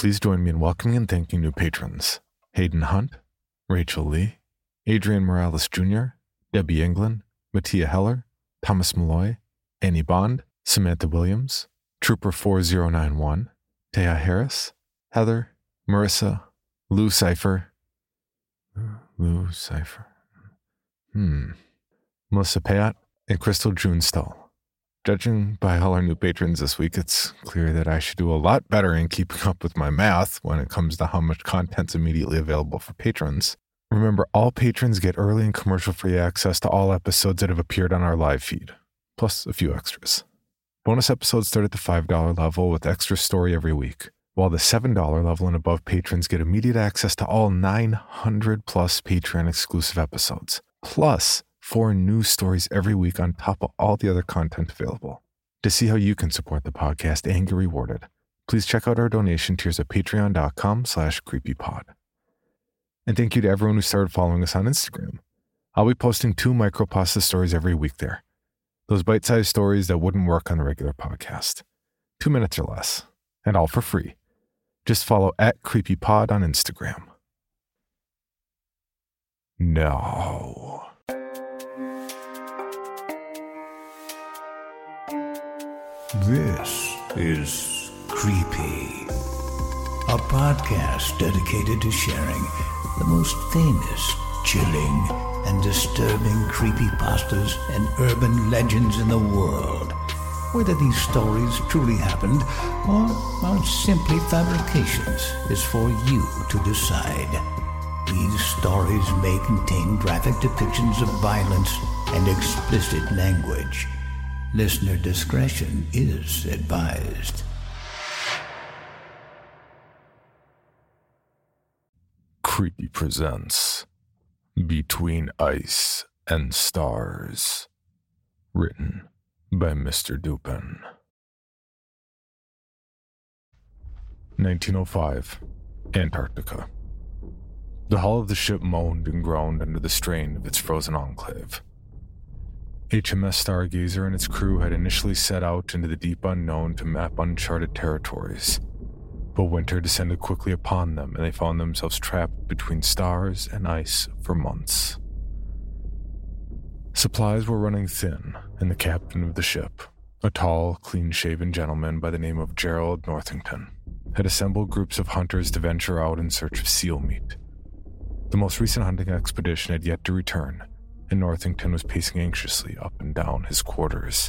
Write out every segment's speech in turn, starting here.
Please join me in welcoming and thanking new patrons: Hayden Hunt, Rachel Lee, Adrian Morales Jr., Debbie England, Mattia Heller, Thomas Malloy, Annie Bond, Samantha Williams, Trooper 4091, Taya Harris, Heather, Marissa, Lou Cipher, Melissa Payat, and Crystal Junestall. Judging by all our new patrons this week, it's clear that I should do a lot better in keeping up with my math when it comes to how much content's immediately available for patrons. Remember, all patrons get early and commercial-free access to all episodes that have appeared on our live feed, plus a few extras. Bonus episodes start at the $5 level with extra story every week, while the $7 level and above patrons get immediate access to all 900-plus Patreon-exclusive episodes, plus 4 new stories every week on top of all the other content available. To see how you can support the podcast and get rewarded, please check out our donation tiers at patreon.com/creepypod. And thank you to everyone who started following us on Instagram. I'll be posting 2 micropasta stories every week there. Those bite-sized stories that wouldn't work on the regular podcast. 2 minutes or less, and all for free. Just follow @creepypod on Instagram. No. This is Creepy, a podcast dedicated to sharing the most famous, chilling, and disturbing creepypastas and urban legends in the world. Whether these stories truly happened or are simply fabrications is for you to decide. These stories may contain graphic depictions of violence and explicit language. Listener discretion is advised. Creepy presents Between Ice and Stars, written by Mr. Dupin. 1905, Antarctica. The hull of the ship moaned and groaned under the strain of its frozen enclave. HMS Stargazer and its crew had initially set out into the deep unknown to map uncharted territories, but winter descended quickly upon them and they found themselves trapped between stars and ice for months. Supplies were running thin, and the captain of the ship, a tall, clean-shaven gentleman by the name of Gerald Northington, had assembled groups of hunters to venture out in search of seal meat. The most recent hunting expedition had yet to return, and Northington was pacing anxiously up and down his quarters.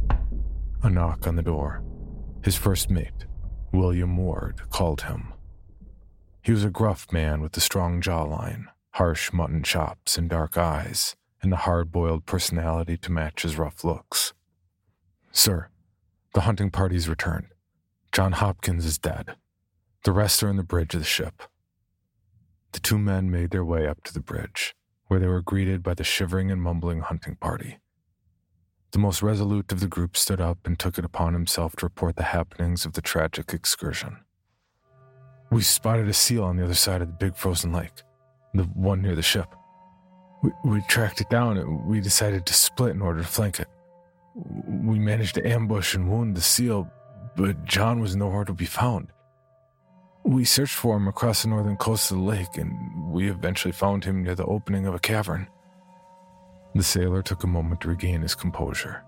A knock on the door. His first mate, William Ward, called him. He was a gruff man with a strong jawline, harsh mutton chops and dark eyes, and a hard-boiled personality to match his rough looks. "Sir, the hunting party's returned. John Hopkins is dead. The rest are in the bridge of the ship." The 2 men made their way up to the bridge, where they were greeted by the shivering and mumbling hunting party. The most resolute of the group stood up and took it upon himself to report the happenings of the tragic excursion. "We spotted a seal on the other side of the big frozen lake, the one near the ship. We tracked it down and we decided to split in order to flank it. We managed to ambush and wound the seal, but John was nowhere to be found. We searched for him across the northern coast of the lake, and we eventually found him near the opening of a cavern." The sailor took a moment to regain his composure.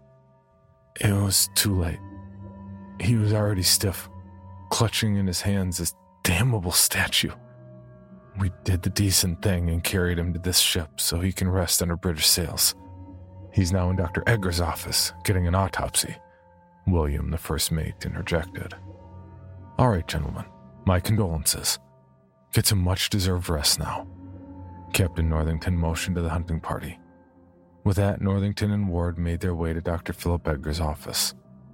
It was too late. He was already stiff, clutching in his hands this damnable statue. We did the decent thing and carried him to this ship so he can rest under British sails. He's now in Dr. Edgar's office, getting an autopsy," William, the first mate, interjected. "All right, gentlemen. My condolences. Get some much-deserved rest now." Captain Northington motioned to the hunting party. With that, Northington and Ward made their way to Dr. Philip Edgar's office.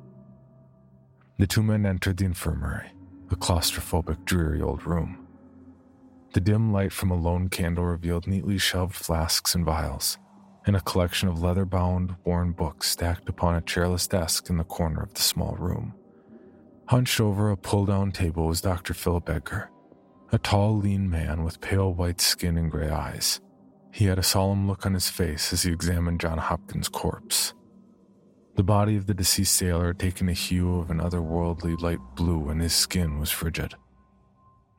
The 2 men entered the infirmary, a claustrophobic, dreary old room. The dim light from a lone candle revealed neatly shelved flasks and vials, and a collection of leather-bound, worn books stacked upon a chairless desk in the corner of the small room. Hunched over a pull-down table was Dr. Philip Edgar, a tall, lean man with pale white skin and gray eyes. He had a solemn look on his face as he examined John Hopkins' corpse. The body of the deceased sailor had taken a hue of an otherworldly light blue, and his skin was frigid,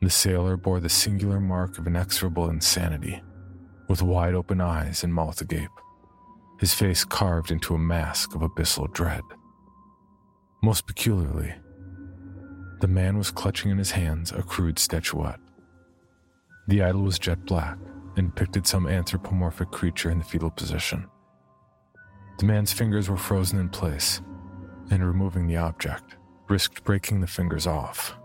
The sailor bore the singular mark of inexorable insanity, with wide-open eyes and mouth agape, his face carved into a mask of abyssal dread. Most peculiarly, the man was clutching in his hands a crude statuette. The idol was jet black and depicted some anthropomorphic creature in the fetal position. The man's fingers were frozen in place, and removing the object risked breaking the fingers off.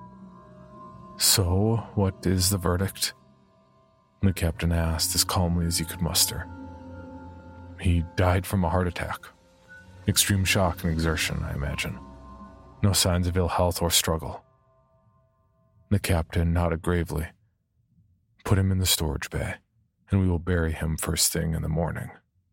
"So, what is the verdict?" the captain asked as calmly as he could muster. "He died from a heart attack. Extreme shock and exertion, I imagine. No signs of ill health or struggle." The captain nodded gravely. "Put him in the storage bay, and we will bury him first thing in the morning."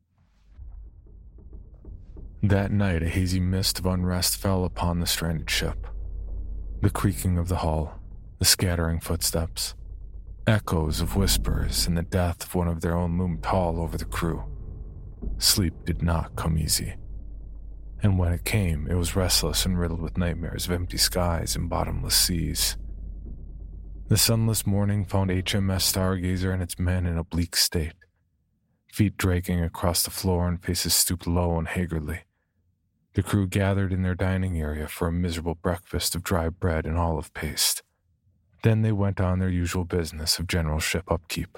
That night, a hazy mist of unrest fell upon the stranded ship. The creaking of the hull, the scattering footsteps, echoes of whispers, and the death of one of their own loomed tall over the crew. Sleep did not come easy. And when it came, it was restless and riddled with nightmares of empty skies and bottomless seas. The sunless morning found HMS Stargazer and its men in a bleak state, feet dragging across the floor and faces stooped low and haggardly. The crew gathered in their dining area for a miserable breakfast of dry bread and olive paste. Then they went on their usual business of general ship upkeep.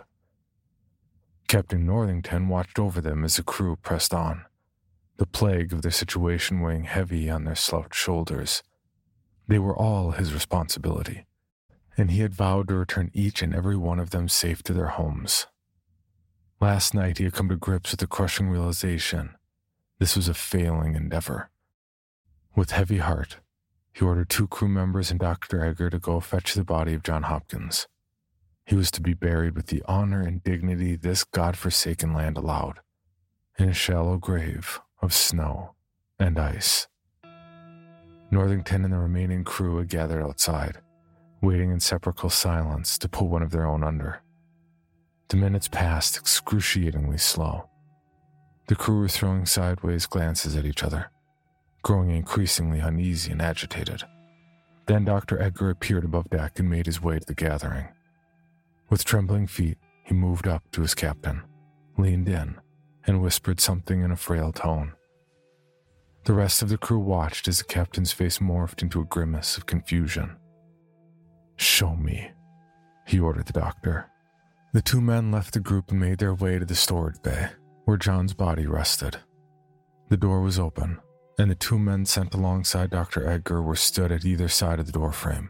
Captain Northington watched over them as the crew pressed on, the plague of their situation weighing heavy on their slouched shoulders. They were all his responsibility, and he had vowed to return each and every one of them safe to their homes. Last night he had come to grips with the crushing realization this was a failing endeavor. With heavy heart, he ordered 2 crew members and Dr. Edgar to go fetch the body of John Hopkins. He was to be buried with the honor and dignity this God-forsaken land allowed, in a shallow grave of snow and ice. Northington and the remaining crew had gathered outside, waiting in sepulchral silence to put one of their own under. The minutes passed excruciatingly slow. The crew were throwing sideways glances at each other, growing increasingly uneasy and agitated. Then Dr. Edgar appeared above deck and made his way to the gathering. With trembling feet, he moved up to his captain, leaned in, and whispered something in a frail tone. The rest of the crew watched as the captain's face morphed into a grimace of confusion. "Show me," he ordered the doctor. The 2 men left the group and made their way to the storage bay, where John's body rested. The door was open, and the 2 men sent alongside Dr. Edgar were stood at either side of the doorframe.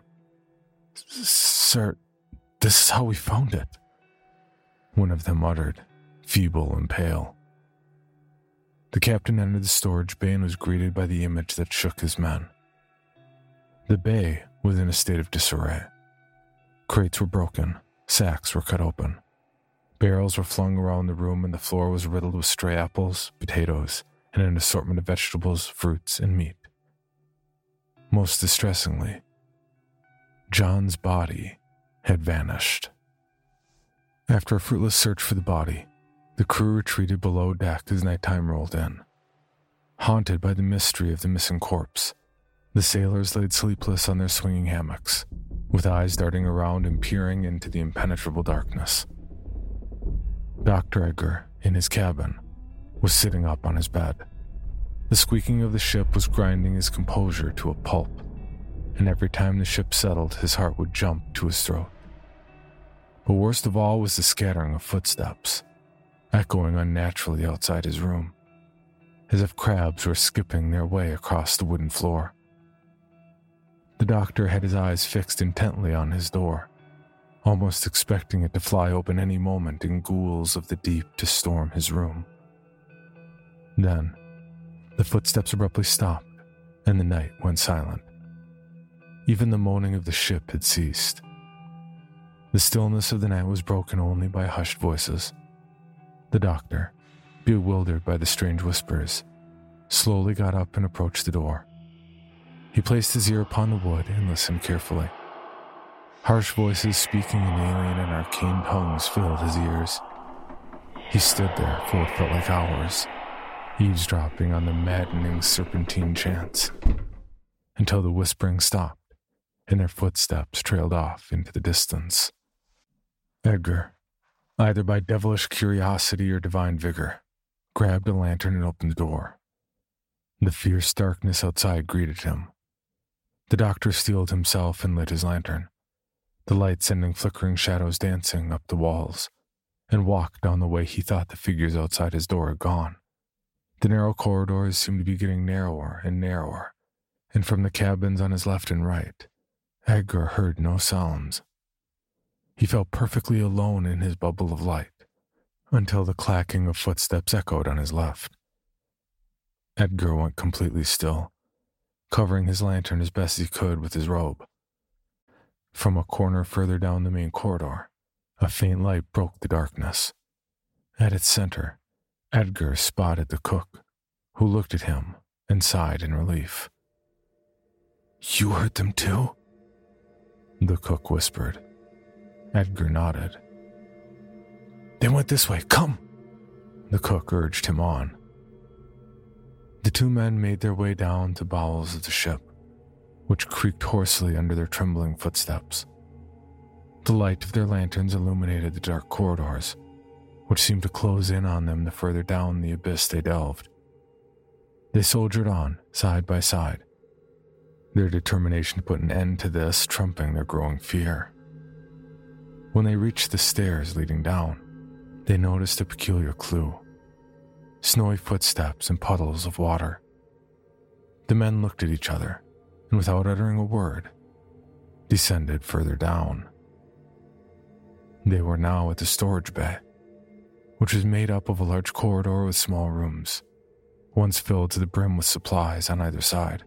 "Sir, this is how we found it," one of them uttered, feeble and pale. The captain entered the storage bay and was greeted by the image that shook his men. The bay was in a state of disarray. Crates were broken, sacks were cut open. Barrels were flung around the room, and the floor was riddled with stray apples, potatoes, and an assortment of vegetables, fruits, and meat. Most distressingly, John's body had vanished. After a fruitless search for the body, the crew retreated below deck as nighttime rolled in. Haunted by the mystery of the missing corpse, the sailors laid sleepless on their swinging hammocks, with eyes darting around and peering into the impenetrable darkness. Dr. Edgar, in his cabin, was sitting up on his bed. The squeaking of the ship was grinding his composure to a pulp, and every time the ship settled, his heart would jump to his throat. But worst of all was the scattering of footsteps, echoing unnaturally outside his room, as if crabs were skipping their way across the wooden floor. The doctor had his eyes fixed intently on his door, almost expecting it to fly open any moment and ghouls of the deep to storm his room. Then, the footsteps abruptly stopped, and the night went silent. Even the moaning of the ship had ceased. The stillness of the night was broken only by hushed voices. The doctor, bewildered by the strange whispers, slowly got up and approached the door. He placed his ear upon the wood and listened carefully. Harsh voices speaking in alien and arcane tongues filled his ears. He stood there for what felt like hours, eavesdropping on the maddening serpentine chants, until the whispering stopped and their footsteps trailed off into the distance. Edgar, either by devilish curiosity or divine vigor, grabbed a lantern and opened the door. The fierce darkness outside greeted him. The doctor steeled himself and lit his lantern, the light sending flickering shadows dancing up the walls, and walked down the way he thought the figures outside his door had gone. The narrow corridors seemed to be getting narrower and narrower, and from the cabins on his left and right, Edgar heard no sounds. He felt perfectly alone in his bubble of light, until the clacking of footsteps echoed on his left. Edgar went completely still, covering his lantern as best he could with his robe. From a corner further down the main corridor, a faint light broke the darkness. At its center, Edgar spotted the cook, who looked at him and sighed in relief. "You heard them too?" the cook whispered. Edgar nodded. "They went this way, come!" the cook urged him on. The two men made their way down the bowels of the ship, which creaked hoarsely under their trembling footsteps. The light of their lanterns illuminated the dark corridors, which seemed to close in on them the further down the abyss they delved. They soldiered on, side by side, their determination to put an end to this trumping their growing fear. When they reached the stairs leading down, they noticed a peculiar clue: snowy footsteps and puddles of water. The men looked at each other, and without uttering a word, descended further down. They were now at the storage bay, which was made up of a large corridor with small rooms, once filled to the brim with supplies on either side.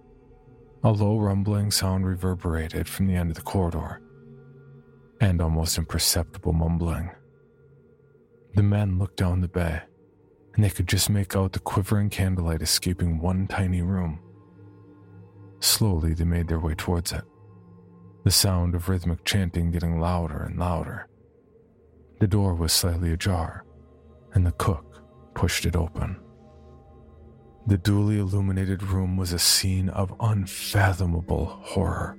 A low rumbling sound reverberated from the end of the corridor, and almost imperceptible mumbling. The men looked down the bay, and they could just make out the quivering candlelight escaping one tiny room. Slowly they made their way towards it, the sound of rhythmic chanting getting louder and louder. The door was slightly ajar, and the cook pushed it open. The duly illuminated room was a scene of unfathomable horror.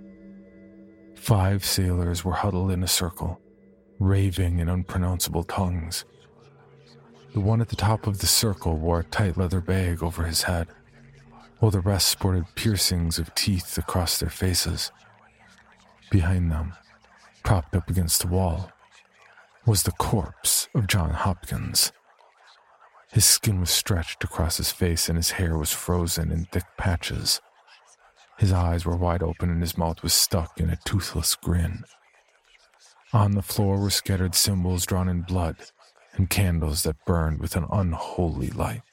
5 sailors were huddled in a circle, raving in unpronounceable tongues. The one at the top of the circle wore a tight leather bag over his head, while the rest sported piercings of teeth across their faces. Behind them, propped up against the wall, was the corpse of John Hopkins. His skin was stretched across his face and his hair was frozen in thick patches. His eyes were wide open and his mouth was stuck in a toothless grin. On the floor were scattered symbols drawn in blood and candles that burned with an unholy light.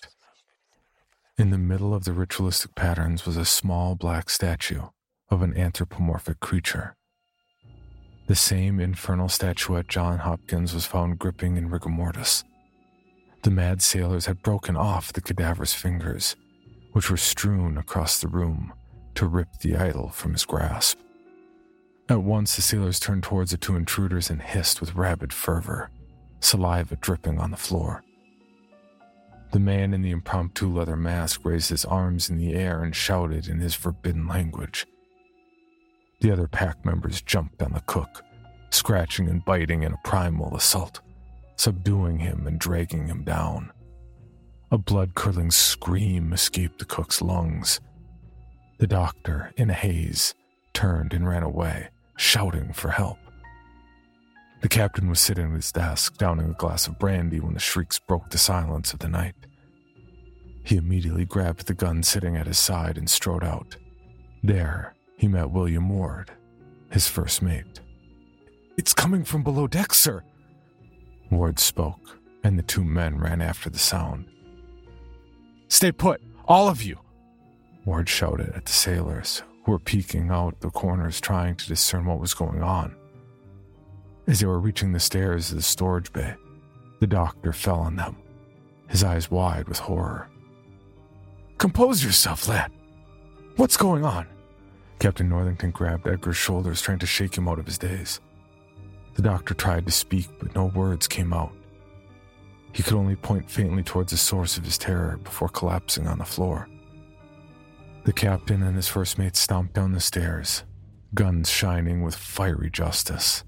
In the middle of the ritualistic patterns was a small black statue of an anthropomorphic creature. The same infernal statuette John Hopkins was found gripping in rigor mortis. The mad sailors had broken off the cadaver's fingers, which were strewn across the room to rip the idol from his grasp. At once the sailors turned towards the 2 intruders and hissed with rabid fervor, saliva dripping on the floor. The man in the impromptu leather mask raised his arms in the air and shouted in his forbidden language. The other pack members jumped on the cook, scratching and biting in a primal assault, subduing him and dragging him down. A blood-curdling scream escaped the cook's lungs. The doctor, in a haze, turned and ran away, shouting for help. The captain was sitting at his desk, downing a glass of brandy when the shrieks broke the silence of the night. He immediately grabbed the gun sitting at his side and strode out. There, he met William Ward, his first mate. "It's coming from below deck, sir," Ward spoke, and the 2 men ran after the sound. "Stay put, all of you," Ward shouted at the sailors, who were peeking out the corners trying to discern what was going on. As they were reaching the stairs of the storage bay, the doctor fell on them, his eyes wide with horror. "Compose yourself, lad. What's going on?" Captain Northington grabbed Edgar's shoulders, trying to shake him out of his daze. The doctor tried to speak, but no words came out. He could only point faintly towards the source of his terror before collapsing on the floor. The captain and his first mate stomped down the stairs, guns shining with fiery justice.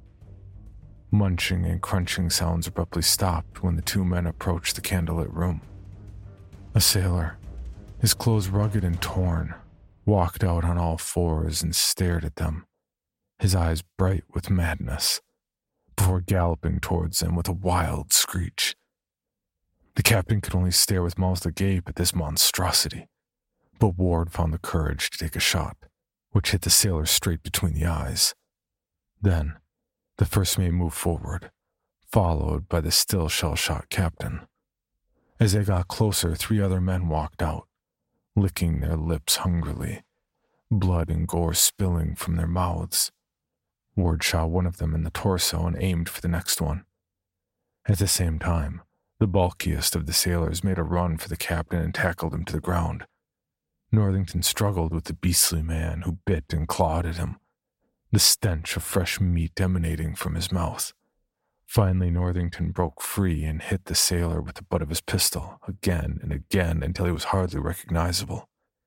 Munching and crunching sounds abruptly stopped when the two men approached the candlelit room. A sailor, his clothes rugged and torn, walked out on all fours and stared at them, his eyes bright with madness, before galloping towards them with a wild screech. The captain could only stare with mouth agape at this monstrosity, but Ward found the courage to take a shot, which hit the sailor straight between the eyes. Then, the first mate moved forward, followed by the still shell-shocked captain. As they got closer, 3 other men walked out, licking their lips hungrily, blood and gore spilling from their mouths. Ward shot one of them in the torso and aimed for the next one. At the same time, the bulkiest of the sailors made a run for the captain and tackled him to the ground. Northington struggled with the beastly man who bit and clawed at him, the stench of fresh meat emanating from his mouth. Finally, Northington broke free and hit the sailor with the butt of his pistol again and again until he was hardly recognizable.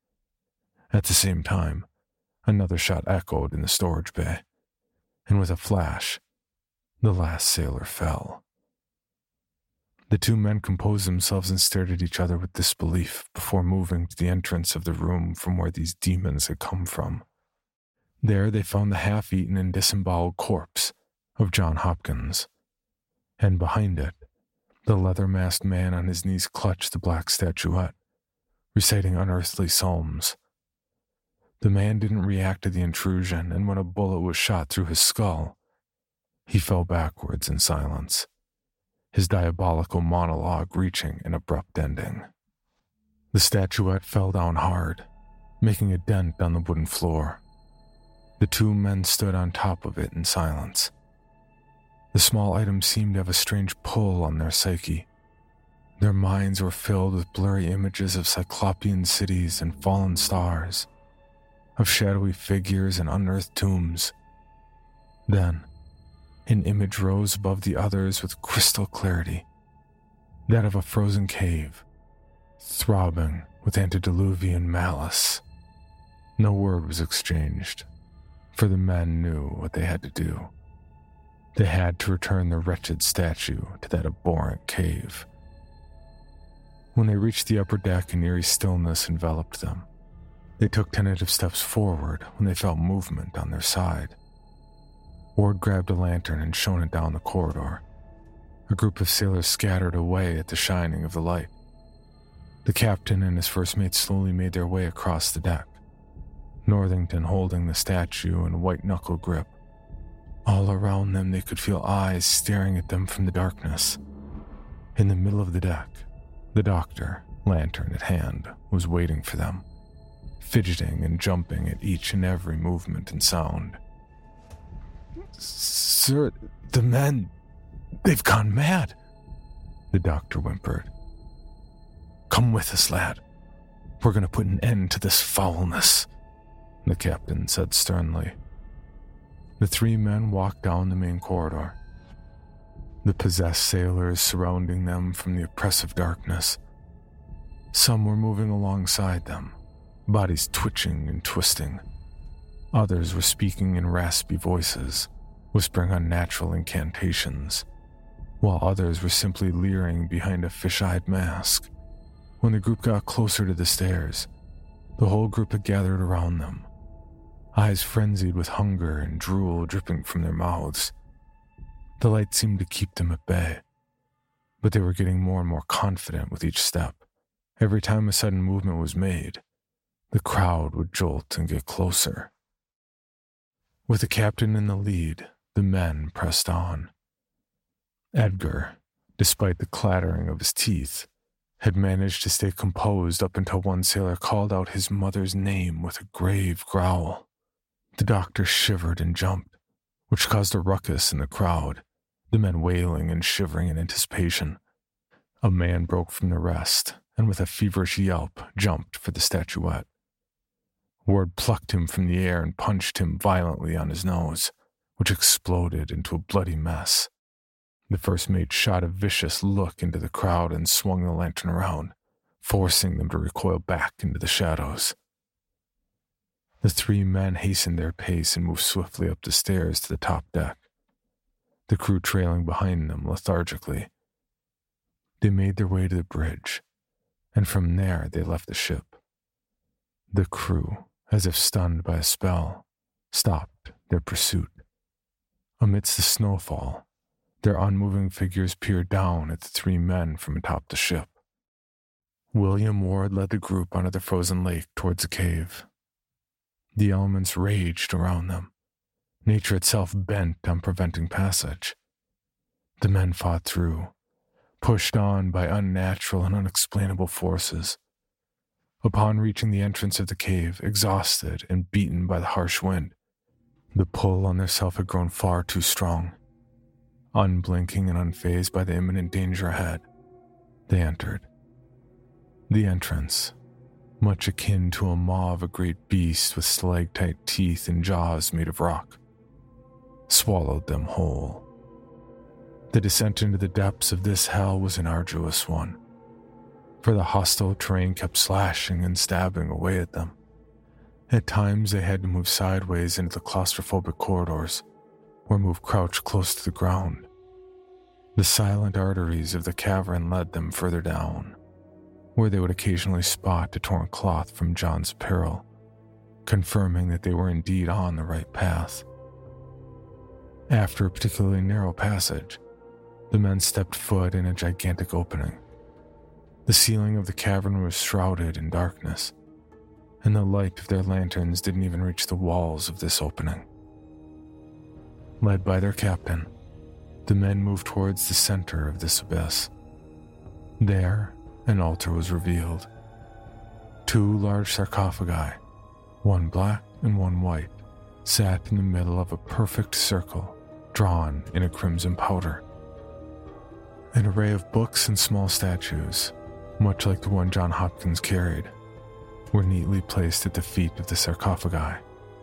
At the same time, another shot echoed in the storage bay, and with a flash, the last sailor fell. The 2 men composed themselves and stared at each other with disbelief before moving to the entrance of the room from where these demons had come from. There they found the half-eaten and disemboweled corpse of John Hopkins, and behind it, the leather-masked man on his knees clutched the black statuette, reciting unearthly psalms. The man didn't react to the intrusion, and when a bullet was shot through his skull, he fell backwards in silence, his diabolical monologue reaching an abrupt ending. The statuette fell down hard, making a dent on the wooden floor. The 2 men stood on top of it in silence. The small item seemed to have a strange pull on their psyche. Their minds were filled with blurry images of cyclopean cities and fallen stars, of shadowy figures and unearthed tombs. Then, an image rose above the others with crystal clarity, that of a frozen cave, throbbing with antediluvian malice. No word was exchanged, for the men knew what they had to do. They had to return the wretched statue to that abhorrent cave. When they reached the upper deck, an eerie stillness enveloped them. They took tentative steps forward when they felt movement on their side. Ward grabbed a lantern and shone it down the corridor. A group of sailors scattered away at the shining of the light. The captain and his first mate slowly made their way across the deck, Northington holding the statue in a white-knuckle grip. All around them they could feel eyes staring at them from the darkness. In the middle of the deck, the doctor, lantern at hand, was waiting for them, fidgeting and jumping at each and every movement and sound. "Sir, the men, they've gone mad," the doctor whimpered. "Come with us, lad. We're going to put an end to this foulness," the captain said sternly. The 3 men walked down the main corridor, the possessed sailors surrounding them from the oppressive darkness. Some were moving alongside them, bodies twitching and twisting. Others were speaking in raspy voices, whispering unnatural incantations, while others were simply leering behind a fish-eyed mask. When the group got closer to the stairs, the whole group had gathered around them, eyes frenzied with hunger and drool dripping from their mouths. The light seemed to keep them at bay, but they were getting more and more confident with each step. Every time a sudden movement was made, the crowd would jolt and get closer. With the captain in the lead, the men pressed on. Edgar, despite the clattering of his teeth, had managed to stay composed up until one sailor called out his mother's name with a grave growl. The doctor shivered and jumped, which caused a ruckus in the crowd, the men wailing and shivering in anticipation. A man broke from the rest, and with a feverish yelp, jumped for the statuette. Ward plucked him from the air and punched him violently on his nose, which exploded into a bloody mess. The first mate shot a vicious look into the crowd and swung the lantern around, forcing them to recoil back into the shadows. The three men hastened their pace and moved swiftly up the stairs to the top deck, the crew trailing behind them lethargically. They made their way to the bridge, and from there they left the ship. The crew, as if stunned by a spell, stopped their pursuit. Amidst the snowfall, their unmoving figures peered down at the three men from atop the ship. William Ward led the group onto the frozen lake towards the cave. The elements raged around them, nature itself bent on preventing passage. The men fought through, pushed on by unnatural and unexplainable forces. Upon reaching the entrance of the cave, exhausted and beaten by the harsh wind, the pull on their self had grown far too strong. Unblinking and unfazed by the imminent danger ahead, they entered. The entrance, much akin to a maw of a great beast with stalactite teeth and jaws made of rock, swallowed them whole. The descent into the depths of this hell was an arduous one, for the hostile terrain kept slashing and stabbing away at them. At times they had to move sideways into the claustrophobic corridors, or move crouched close to the ground. The silent arteries of the cavern led them further down, where they would occasionally spot a torn cloth from John's apparel, confirming that they were indeed on the right path. After a particularly narrow passage, the men stepped foot in a gigantic opening. The ceiling of the cavern was shrouded in darkness, and the light of their lanterns didn't even reach the walls of this opening. Led by their captain, the men moved towards the center of this abyss. There, an altar was revealed. 2 large sarcophagi, one black and one white, sat in the middle of a perfect circle drawn in a crimson powder. An array of books and small statues, much like the one John Hopkins carried, were neatly placed at the feet of the sarcophagi.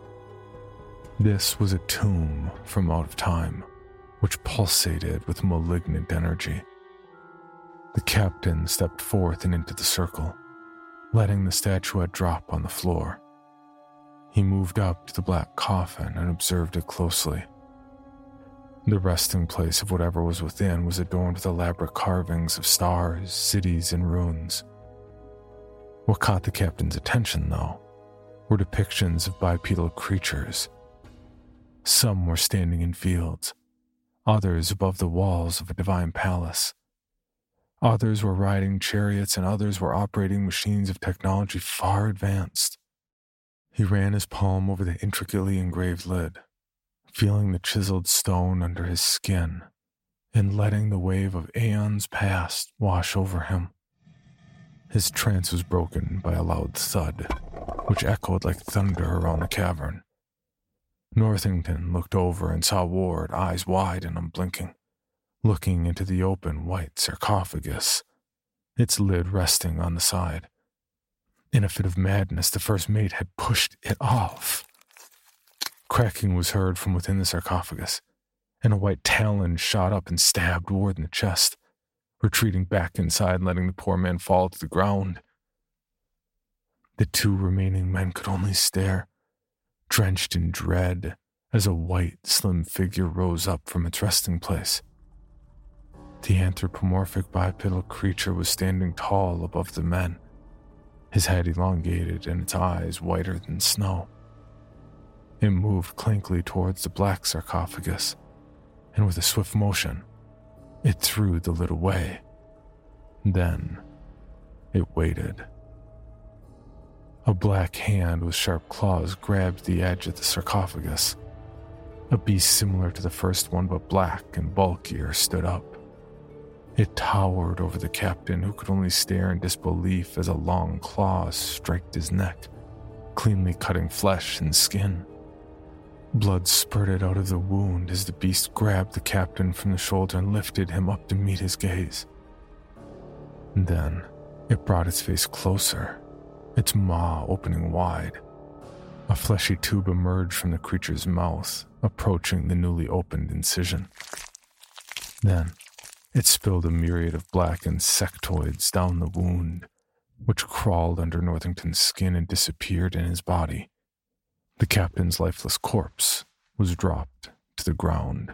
This was a tomb from out of time, which pulsated with malignant energy. The captain stepped forth and into the circle, letting the statuette drop on the floor. He moved up to the black coffin and observed it closely. The resting place of whatever was within was adorned with elaborate carvings of stars, cities, and runes. What caught the captain's attention, though, were depictions of bipedal creatures. Some were standing in fields, others above the walls of a divine palace. Others were riding chariots, and others were operating machines of technology far advanced. He ran his palm over the intricately engraved lid, feeling the chiseled stone under his skin and letting the wave of aeons past wash over him. His trance was broken by a loud thud, which echoed like thunder around the cavern. Northington looked over and saw Ward, eyes wide and unblinking, looking into the open white sarcophagus, its lid resting on the side. In a fit of madness, the first mate had pushed it off. Cracking was heard from within the sarcophagus, and a white talon shot up and stabbed Ward in the chest, retreating back inside and letting the poor man fall to the ground. The 2 remaining men could only stare, drenched in dread, as a white, slim figure rose up from its resting place. The anthropomorphic bipedal creature was standing tall above the men, his head elongated and its eyes whiter than snow. It moved clankily towards the black sarcophagus, and with a swift motion, it threw the lid away. Then, it waited. A black hand with sharp claws grabbed the edge of the sarcophagus. A beast similar to the first one but black and bulkier stood up. It towered over the captain, who could only stare in disbelief as a long claw striked his neck, cleanly cutting flesh and skin. Blood spurted out of the wound as the beast grabbed the captain from the shoulder and lifted him up to meet his gaze. Then, it brought its face closer, its maw opening wide. A fleshy tube emerged from the creature's mouth, approaching the newly opened incision. Then, it spilled a myriad of black insectoids down the wound, which crawled under Northington's skin and disappeared in his body. The captain's lifeless corpse was dropped to the ground.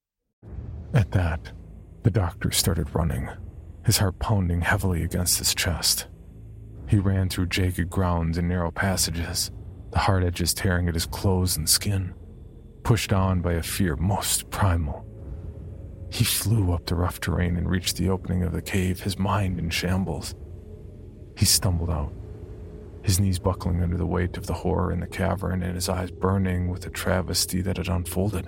At that, the doctor started running, his heart pounding heavily against his chest. He ran through jagged grounds and narrow passages, the hard edges tearing at his clothes and skin, pushed on by a fear most primal. He flew up the rough terrain and reached the opening of the cave, his mind in shambles. He stumbled out, his knees buckling under the weight of the horror in the cavern and his eyes burning with the travesty that had unfolded.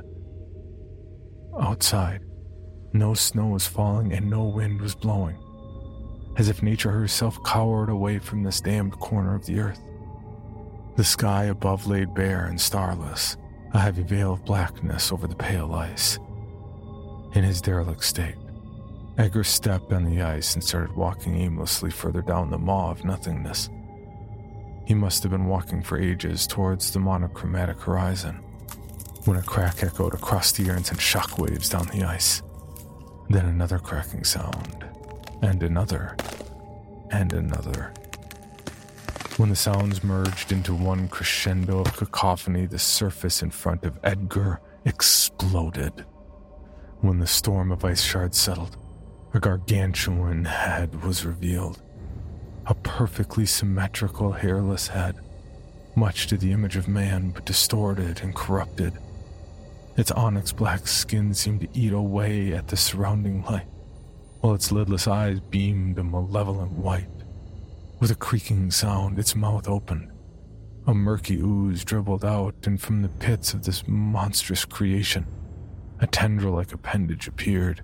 Outside, no snow was falling and no wind was blowing, as if nature herself cowered away from this damned corner of the earth. The sky above laid bare and starless, a heavy veil of blackness over the pale ice. In his derelict state, Edgar stepped on the ice and started walking aimlessly further down the maw of nothingness. He must have been walking for ages towards the monochromatic horizon, when a crack echoed across the air and sent shockwaves down the ice. Then another cracking sound, and another, and another. When the sounds merged into one crescendo of cacophony, the surface in front of Edgar exploded. When the storm of ice shards settled, a gargantuan head was revealed. A perfectly symmetrical, hairless head, much to the image of man, but distorted and corrupted. Its onyx black skin seemed to eat away at the surrounding light, while its lidless eyes beamed a malevolent white. With a creaking sound, its mouth opened. A murky ooze dribbled out, and from the pits of this monstrous creation, a tendril-like appendage appeared.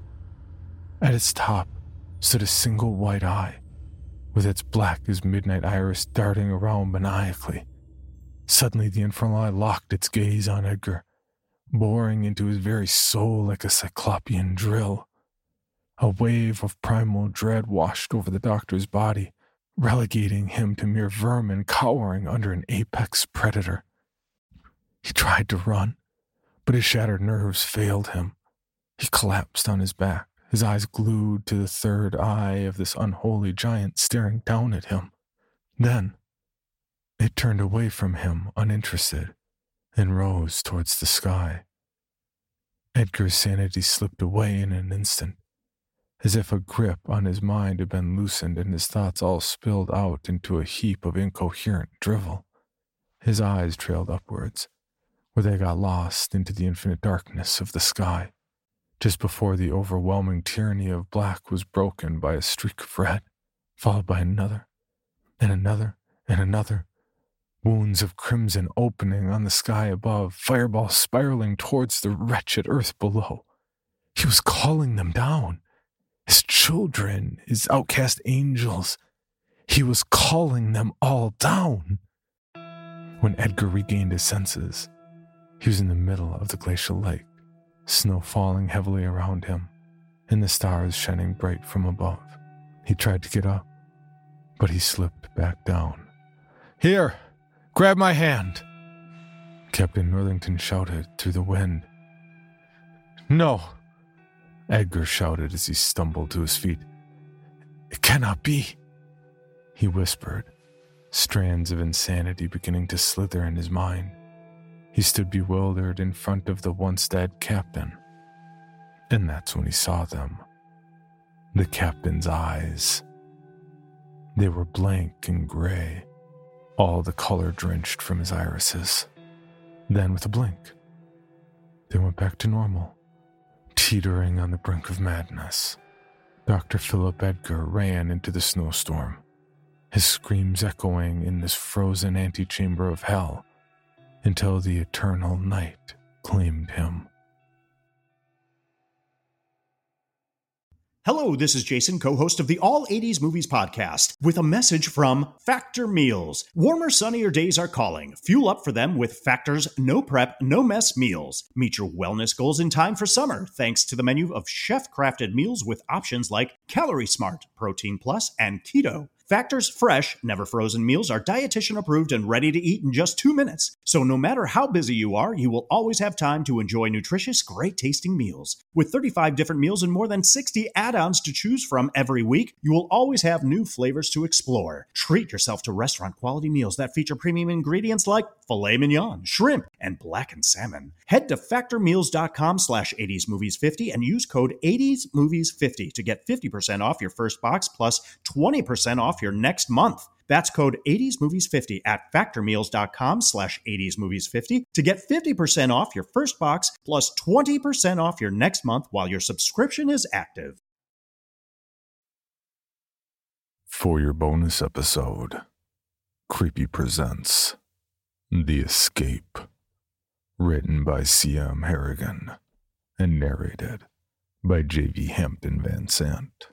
At its top stood a single white eye, with its black as midnight iris darting around maniacally. Suddenly the infernal eye locked its gaze on Edgar, boring into his very soul like a cyclopean drill. A wave of primal dread washed over the doctor's body, relegating him to mere vermin cowering under an apex predator. He tried to run, but his shattered nerves failed him. He collapsed on his back, his eyes glued to the third eye of this unholy giant staring down at him. Then, it turned away from him, uninterested, and rose towards the sky. Edgar's sanity slipped away in an instant, as if a grip on his mind had been loosened and his thoughts all spilled out into a heap of incoherent drivel. His eyes trailed upwards, where they got lost into the infinite darkness of the sky, just before the overwhelming tyranny of black was broken by a streak of red, followed by another, and another, and another. Wounds of crimson opening on the sky above, fireballs spiraling towards the wretched earth below. He was calling them down. His children, his outcast angels. He was calling them all down. When Edgar regained his senses, he was in the middle of the glacial lake, snow falling heavily around him, and the stars shining bright from above. He tried to get up, but he slipped back down. "Here! Grab my hand!" Captain Northington shouted through the wind. "No!" Edgar shouted as he stumbled to his feet. "It cannot be," he whispered, strands of insanity beginning to slither in his mind. He stood bewildered in front of the once-dead captain. And that's when he saw them. The captain's eyes. They were blank and gray, all the color drenched from his irises. Then, with a blink, they went back to normal, teetering on the brink of madness. Dr. Philip Edgar ran into the snowstorm, his screams echoing in this frozen antechamber of hell, until the eternal night claimed him. Hello, this is Jason, co-host of the All 80s Movies podcast, with a message from Factor Meals. Warmer, sunnier days are calling. Fuel up for them with Factor's no prep, no mess meals. Meet your wellness goals in time for summer, thanks to the menu of chef-crafted meals with options like Calorie Smart, Protein Plus, and Keto. Factor's fresh, never frozen meals are dietitian approved and ready to eat in just 2 minutes. So no matter how busy you are, you will always have time to enjoy nutritious, great tasting meals. With 35 different meals and more than 60 add-ons to choose from every week, you will always have new flavors to explore. Treat yourself to restaurant quality meals that feature premium ingredients like filet mignon, shrimp, and blackened salmon. Head to factormeals.com/80smovies50 and use code 80smovies50 to get 50% off your first box plus 20% off your next month. That's code 80smovies50 at factormeals.com/80smovies50 to get 50% off your first box plus 20% off your next month while your subscription is active. For your bonus episode, Creepy presents The Escape, written by C.M. Harrigan and narrated by J.V. Hampton Van Sant.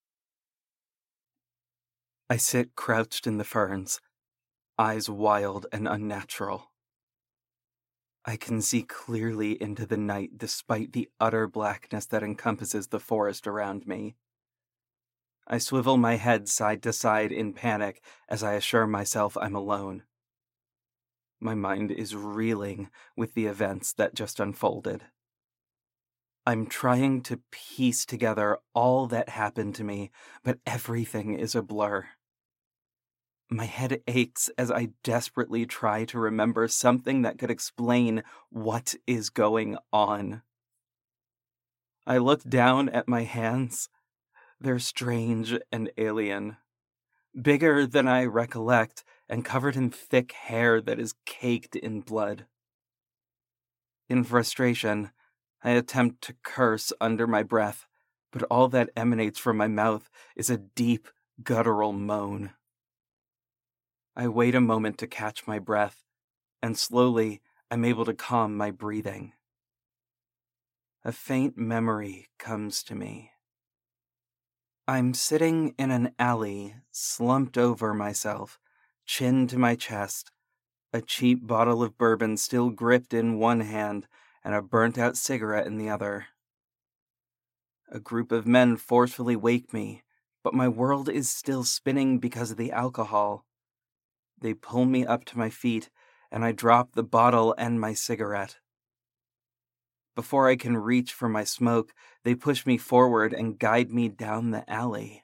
I sit crouched in the ferns, eyes wild and unnatural. I can see clearly into the night despite the utter blackness that encompasses the forest around me. I swivel my head side to side in panic as I assure myself I'm alone. My mind is reeling with the events that just unfolded. I'm trying to piece together all that happened to me, but everything is a blur. My head aches as I desperately try to remember something that could explain what is going on. I look down at my hands. They're strange and alien, bigger than I recollect and covered in thick hair that is caked in blood. In frustration, I attempt to curse under my breath, but all that emanates from my mouth is a deep, guttural moan. I wait a moment to catch my breath, and slowly I'm able to calm my breathing. A faint memory comes to me. I'm sitting in an alley, slumped over myself, chin to my chest, a cheap bottle of bourbon still gripped in one hand and a burnt-out cigarette in the other. A group of men forcefully wake me, but my world is still spinning because of the alcohol. They pull me up to my feet, and I drop the bottle and my cigarette. Before I can reach for my smoke, they push me forward and guide me down the alley.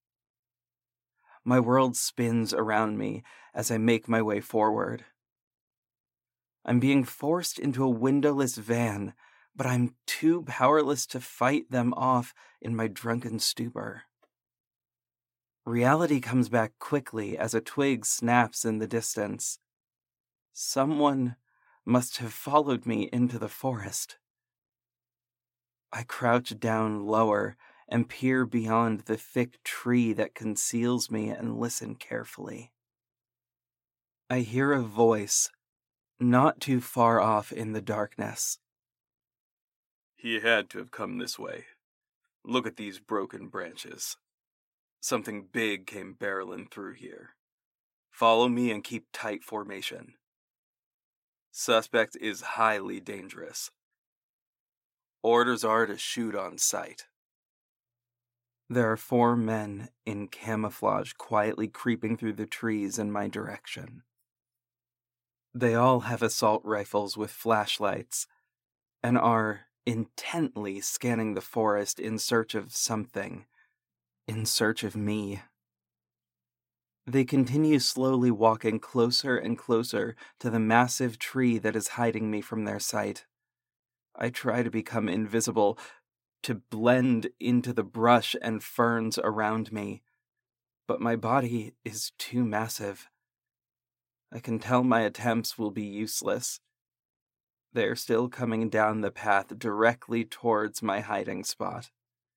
My world spins around me as I make my way forward. I'm being forced into a windowless van, but I'm too powerless to fight them off in my drunken stupor. Reality comes back quickly as a twig snaps in the distance. Someone must have followed me into the forest. I crouch down lower and peer beyond the thick tree that conceals me and listen carefully. I hear a voice, not too far off in the darkness. He had to have come this way. Look at these broken branches. Something big came barreling through here. Follow me and keep tight formation. Suspect is highly dangerous. Orders are to shoot on sight. There are 4 men in camouflage quietly creeping through the trees in my direction. They all have assault rifles with flashlights and are intently scanning the forest in search of something, in search of me. They continue slowly walking closer and closer to the massive tree that is hiding me from their sight. I try to become invisible, to blend into the brush and ferns around me, but my body is too massive. I can tell my attempts will be useless. They are still coming down the path directly towards my hiding spot.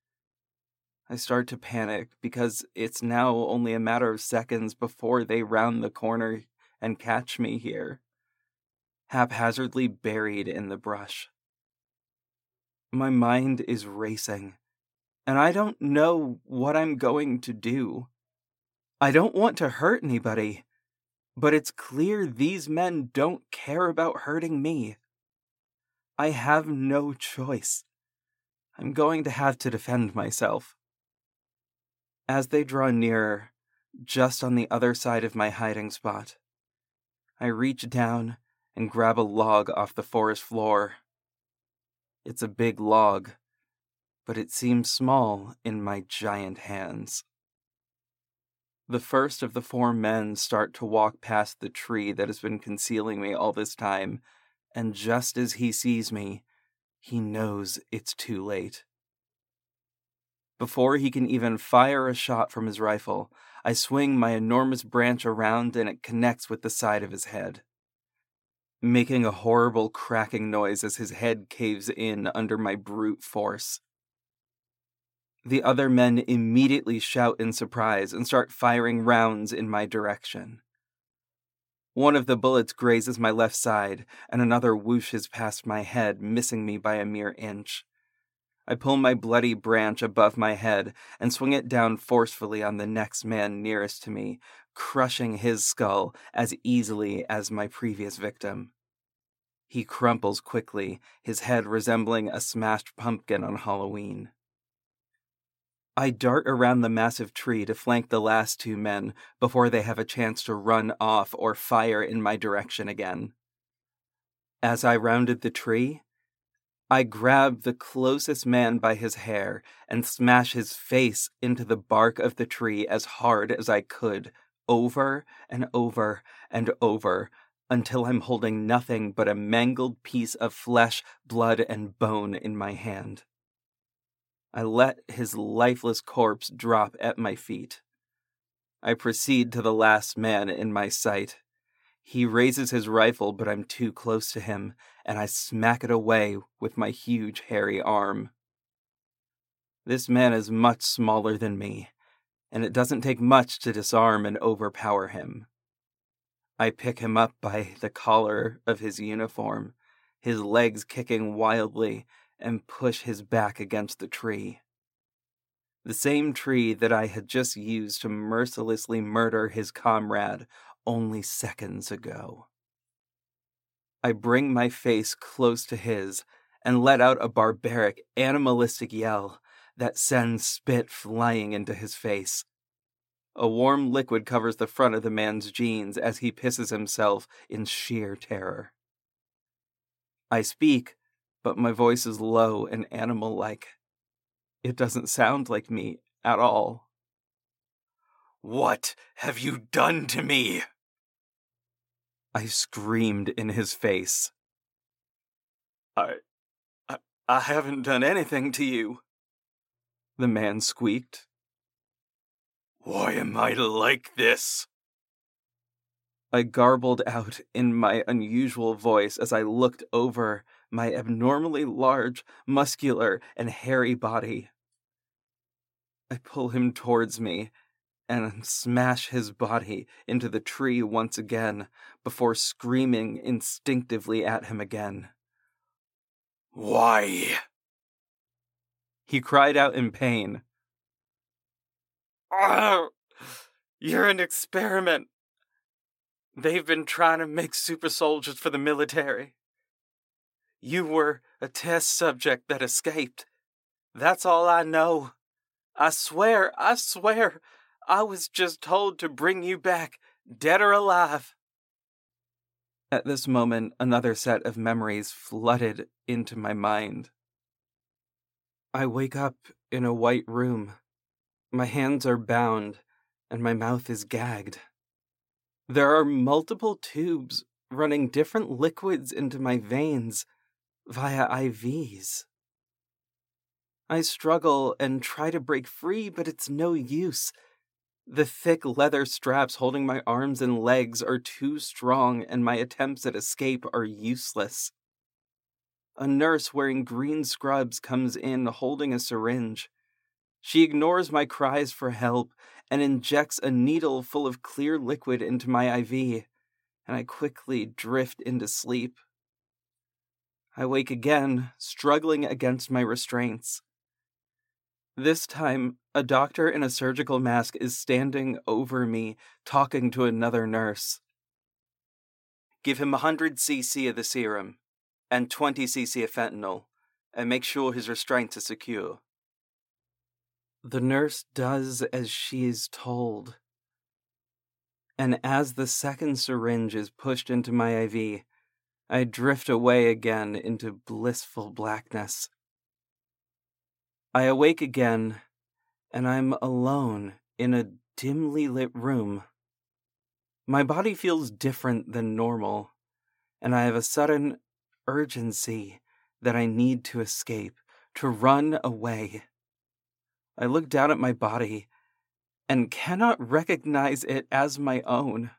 I start to panic because it's now only a matter of seconds before they round the corner and catch me here, haphazardly buried in the brush. My mind is racing, and I don't know what I'm going to do. I don't want to hurt anybody, but it's clear these men don't care about hurting me. I have no choice. I'm going to have to defend myself. As they draw nearer, just on the other side of my hiding spot. I reach down and grab a log off the forest floor. It's a big log, but it seems small in my giant hands. The first of the 4 men start to walk past the tree that has been concealing me all this time, and just as he sees me, he knows it's too late. Before he can even fire a shot from his rifle, I swing my enormous branch around and it connects with the side of his head, making a horrible cracking noise as his head caves in under my brute force. The other men immediately shout in surprise and start firing rounds in my direction. One of the bullets grazes my left side, and another whooshes past my head, missing me by a mere inch. I pull my bloody branch above my head and swing it down forcefully on the next man nearest to me, crushing his skull as easily as my previous victim. He crumples quickly, his head resembling a smashed pumpkin on Halloween. I dart around the massive tree to flank the last 2 men before they have a chance to run off or fire in my direction again. As I rounded the tree, I grab the closest man by his hair and smash his face into the bark of the tree as hard as I could, over and over and over, until I'm holding nothing but a mangled piece of flesh, blood, and bone in my hand. I let his lifeless corpse drop at my feet. I proceed to the last man in my sight. He raises his rifle, but I'm too close to him, and I smack it away with my huge hairy arm. This man is much smaller than me, and it doesn't take much to disarm and overpower him. I pick him up by the collar of his uniform, his legs kicking wildly, and push his back against the tree. The same tree that I had just used to mercilessly murder his comrade only seconds ago. I bring my face close to his and let out a barbaric, animalistic yell that sends spit flying into his face. A warm liquid covers the front of the man's jeans as he pisses himself in sheer terror. I speak, but my voice is low and animal-like. It doesn't sound like me at all. What have you done to me? I screamed in his face. I haven't done anything to you, the man squeaked. Why am I like this? I garbled out in my unusual voice as I looked over my abnormally large, muscular, and hairy body. I pull him towards me and smash his body into the tree once again before screaming instinctively at him again. Why? He cried out in pain. Oh, you're an experiment. They've been trying to make super soldiers for the military. You were a test subject that escaped. That's all I know. I swear, I was just told to bring you back, dead or alive. At this moment, another set of memories flooded into my mind. I wake up in a white room. My hands are bound, and my mouth is gagged. There are multiple tubes running different liquids into my veins via IVs. I struggle and try to break free, but it's no use. The thick leather straps holding my arms and legs are too strong, and my attempts at escape are useless. A nurse wearing green scrubs comes in holding a syringe. She ignores my cries for help and injects a needle full of clear liquid into my IV, and I quickly drift into sleep. I wake again, struggling against my restraints. This time, a doctor in a surgical mask is standing over me, talking to another nurse. Give him 100 cc of the serum and 20 cc of fentanyl, and make sure his restraints are secure. The nurse does as she is told, And as the second syringe is pushed into my IV, I drift away again into blissful blackness. I awake again, and I'm alone in a dimly lit room. My body feels different than normal, and I have a sudden urgency that I need to escape, to run away. I look down at my body and cannot recognize it as my own.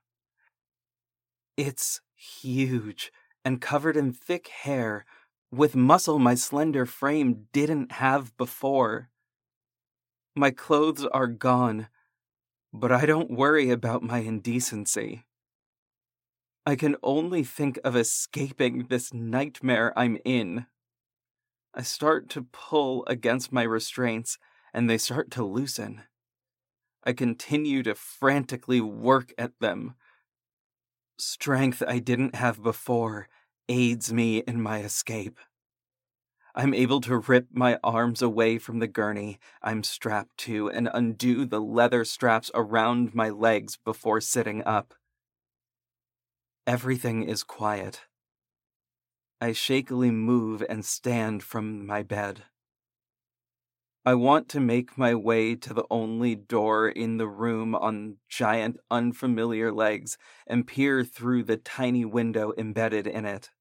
It's huge and covered in thick hair, with muscle my slender frame didn't have before. My clothes are gone, but I don't worry about my indecency. I can only think of escaping this nightmare I'm in. I start to pull against my restraints, and they start to loosen. I continue to frantically work at them. Strength I didn't have before aids me in my escape. I'm able to rip my arms away from the gurney I'm strapped to and undo the leather straps around my legs before sitting up. Everything is quiet. I shakily move and stand from my bed. I want to make my way to the only door in the room on giant, unfamiliar legs and peer through the tiny window embedded in it.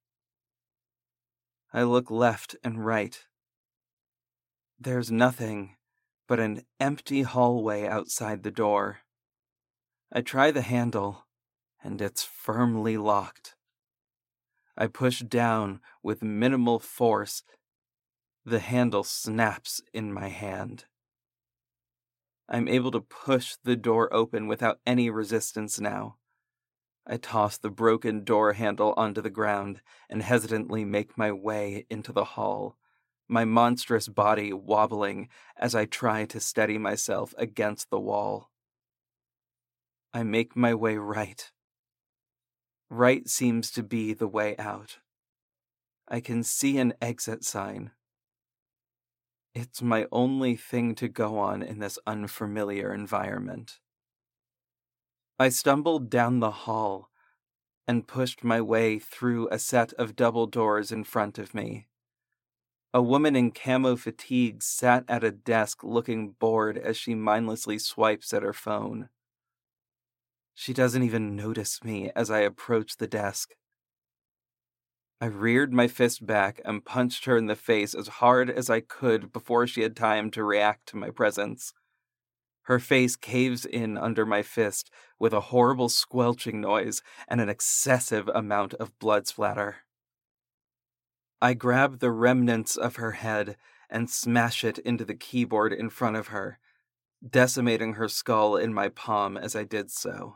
I look left and right. There's nothing but an empty hallway outside the door. I try the handle, and it's firmly locked. I push down with minimal force. The handle snaps in my hand. I'm able to push the door open without any resistance now. I toss the broken door handle onto the ground and hesitantly make my way into the hall, my monstrous body wobbling as I try to steady myself against the wall. I make my way right. Right seems to be the way out. I can see an exit sign. It's my only thing to go on in this unfamiliar environment. I stumbled down the hall and pushed my way through a set of double doors in front of me. A woman in camo fatigues sat at a desk looking bored as she mindlessly swipes at her phone. She doesn't even notice me as I approach the desk. I reared my fist back and punched her in the face as hard as I could before she had time to react to my presence. Her face caves in under my fist with a horrible squelching noise and an excessive amount of blood splatter. I grab the remnants of her head and smash it into the keyboard in front of her, decimating her skull in my palm as I did so.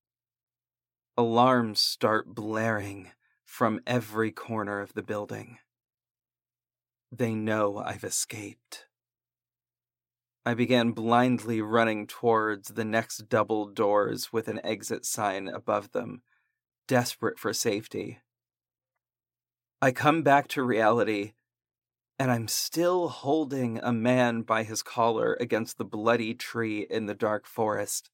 Alarms start blaring from every corner of the building. They know I've escaped. I began blindly running towards the next double doors with an exit sign above them, desperate for safety. I come back to reality, and I'm still holding a man by his collar against the bloody tree in the dark forest.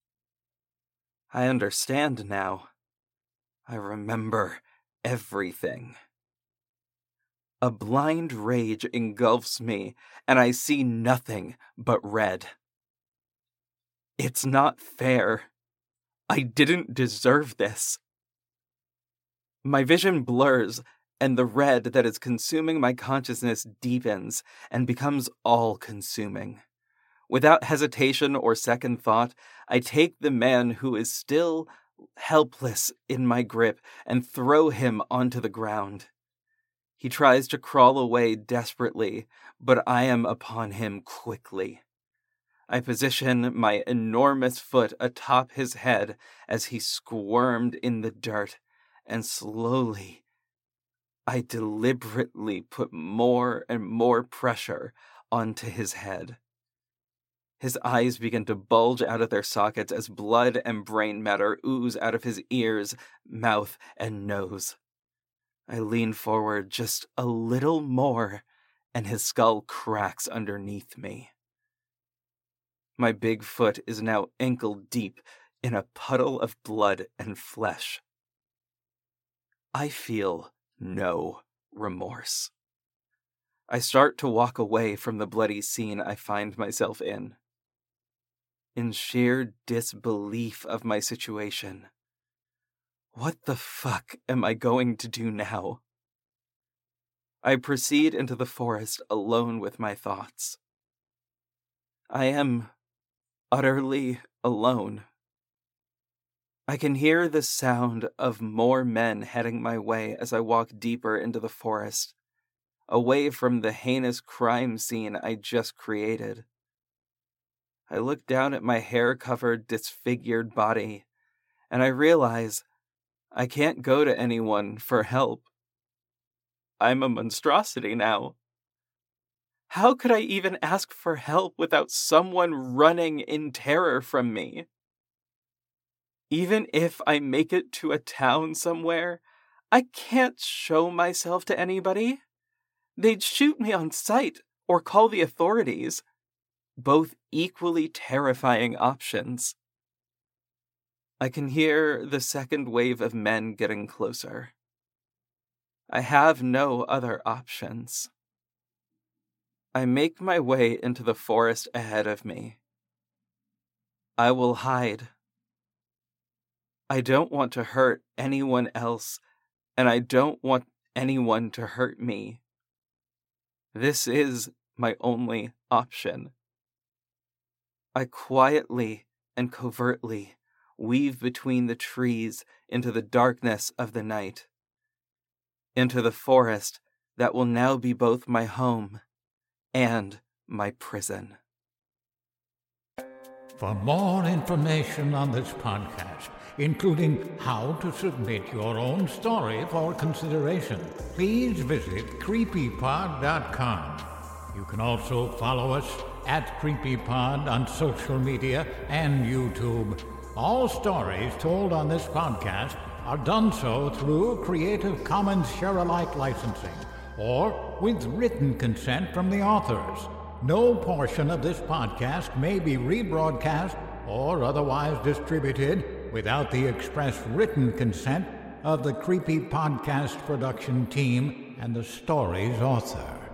I understand now. I remember everything. A blind rage engulfs me, and I see nothing but red. It's not fair. I didn't deserve this. My vision blurs, and the red that is consuming my consciousness deepens and becomes all-consuming. Without hesitation or second thought, I take the man who is still helpless in my grip and throw him onto the ground. He tries to crawl away desperately, but I am upon him quickly. I position my enormous foot atop his head as he squirmed in the dirt, and slowly, I deliberately put more and more pressure onto his head. His eyes begin to bulge out of their sockets as blood and brain matter ooze out of his ears, mouth, and nose. I lean forward just a little more, and his skull cracks underneath me. My big foot is now ankle-deep, in a puddle of blood and flesh. I feel no remorse. I start to walk away from the bloody scene I find myself in sheer disbelief of my situation. What the fuck am I going to do now? I proceed into the forest alone with my thoughts. I am utterly alone. I can hear the sound of more men heading my way as I walk deeper into the forest, away from the heinous crime scene I just created. I look down at my hair-covered, disfigured body, and I realize I can't go to anyone for help. I'm a monstrosity now. How could I even ask for help without someone running in terror from me? Even if I make it to a town somewhere, I can't show myself to anybody. They'd shoot me on sight or call the authorities. Both equally terrifying options. I can hear the second wave of men getting closer. I have no other options. I make my way into the forest ahead of me. I will hide. I don't want to hurt anyone else, and I don't want anyone to hurt me. This is my only option. I quietly and covertly weave between the trees into the darkness of the night, into the forest that will now be both my home and my prison. For more information on this podcast, including how to submit your own story for consideration, please visit creepypod.com. You can also follow us at CreepyPod on social media and YouTube. All stories told on this podcast are done so through Creative Commons Share-alike licensing or with written consent from the authors. No portion of this podcast may be rebroadcast or otherwise distributed without the express written consent of the Creepy Podcast production team and the story's author.